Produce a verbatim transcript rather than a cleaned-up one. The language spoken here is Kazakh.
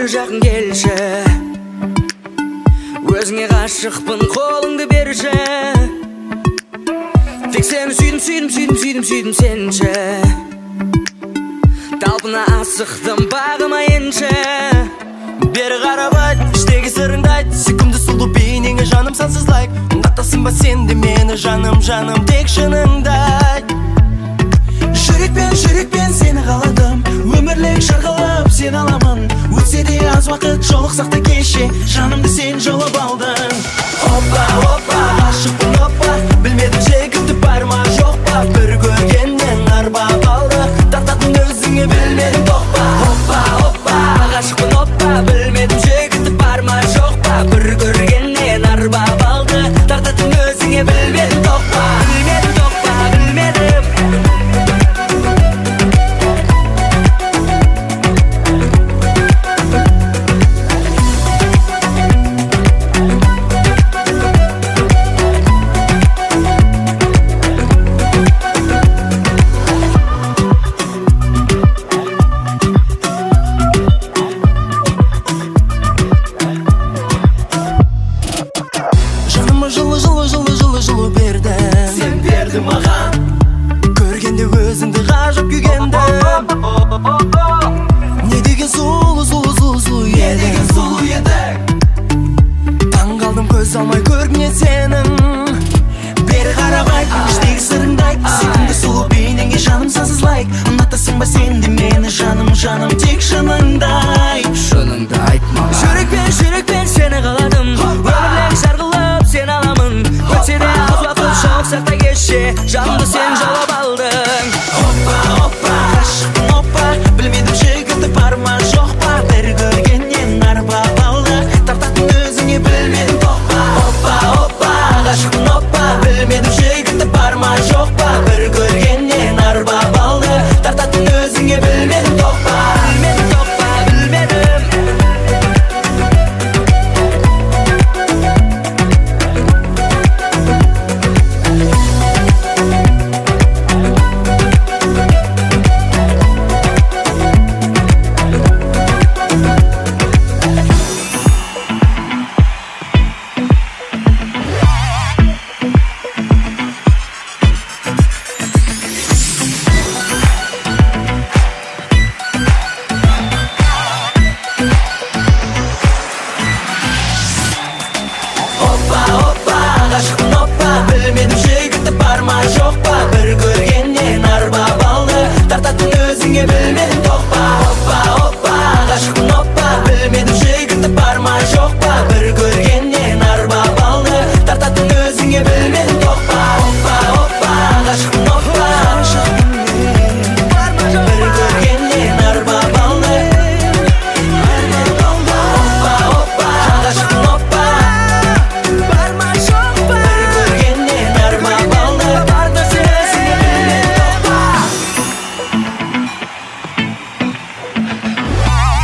жақын келші, өзіңе ғашықпын, қолыңды берші. Тек сені сүйдім, сүйдім, сүйдім, сүйдім, сүйдім сенші. Талпына асықтым, бағыма енші. Бері қарап айт, іштегі сырыңды айт. Секунды сұлу бейнеңе жаным сансыз лайк. Ұнатасың ба сен де мені, жаным, жаным, тек шыныңды айт. Жүрекпен, жүрекпен сені қаладым, өмірлік шарғалап сен аламын. Өтсе де аз уақыт жолықсақ та кеше, жанымды сен жолып алдың. Опа, опа, ғашықпын, опа, білмедім жігіті бар ма жоқ па. Бір көргеннен арбап алды, тартатын өзіңе білмедім тоқпа. Опа, опа, ғашықпын, опа, білмедім жігіті бар ма жоқ па. Бір көргеннен арбап алды, тартатын өзіңе білмедім тоқпа. Білмедім тоқпа, білмедім. Жылы, жылы, жылы, жылы, жылы бердің. Сен бердің маған, көргенде өзіңді ғажап күйгендім. Не деген сұлу, сұлу, сұлу, сұлу едің. Не деген сұлу едің. Таң қалдым көз алмай көргеннен сенің. Бері қарап айт, іштегі сырыңды айт. Секунды сұлу бейнеңе жаным сансыз лайк. Ұнатасың ба сен де мені, жаным, жаным, тек шыныңды айт. Шыныңды айт маған. Жүрекпен, жүрекпен сені қаладым, өмірлік жарғылап сен аламын. Өтсе де аз уақыт жолықсақ та кеше, жанымды сен жаулап алдың. Опа, опа, ғашықпын, опа, білмедім жігіті бар ма жоқ па. Бір көргеннен арбап алды, тартатын өзіңе білмедім тоқпа. Опа, опа, ғашықпын, опа, білмедім жігіті бар ма жоқ па. Бір көргеннен арбап алды, тартатын өзіңе білмедім тоқпа. Білмедім тоқпа, білмедім. Ғашықпын, опа, білмедім жігіті бар ма жоқ па. Бір көргеннен арбап алды, тартатын өзіңе білмедім.